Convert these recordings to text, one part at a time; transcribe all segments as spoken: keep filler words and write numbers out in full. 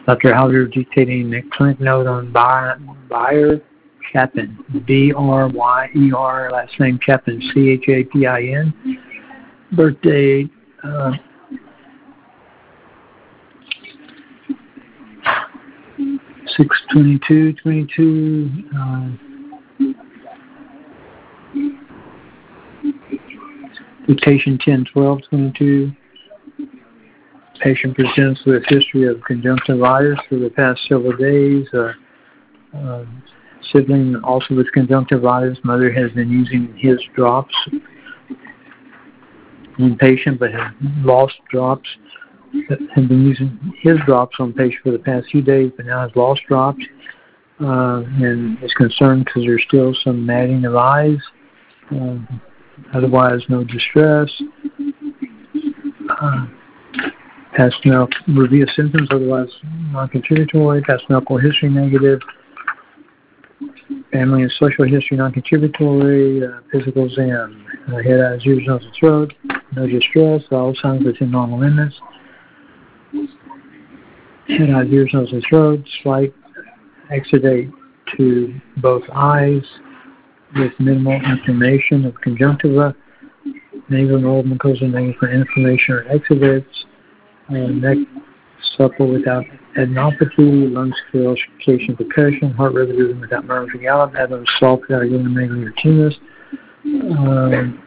Doctor Halder dictating the clinic note on Bayer Chapin, B R Y E R, last name Chapin, C H A P I N. Birthday, uh, six twenty-two twenty-two. Uh, dictation ten twelve twenty-two. Patient presents with a history of conjunctivitis for the past several days. Uh, uh, sibling also with conjunctivitis. Mother has been using his drops. One patient, but has lost drops. Has been using his drops on patient for the past few days, but now has lost drops. Uh, and is concerned because there's still some matting of eyes. Uh, otherwise, no distress. Uh, Past milk review symptoms, otherwise non-contributory. Past medical history negative. Family and social history non-contributory. Uh, physical exam. Uh, head, eyes, ears, nose, and throat. No distress. All signs within normal limits. Head, eyes, ears, nose, and throat. Slight exudate to both eyes with minimal inflammation of conjunctiva. Nasal and oral mucosa negative for inflammation or exudates. Uh, neck supple without adenopathy, lungs clear, auscultation, percussion, heart rate rhythm without murmurs or gallop, abdomen soft without urinomegaly or tumors. Um,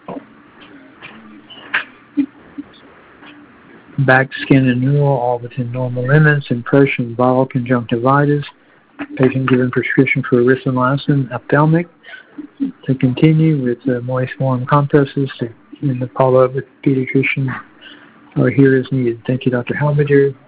back, skin, and neural, all within normal limits. Impression, viral conjunctivitis. Patient given prescription for erythromycin, ophthalmic. To continue with uh, moist warm compresses to in the follow-up with pediatrician or here is needed. Thank you, Doctor Halberger.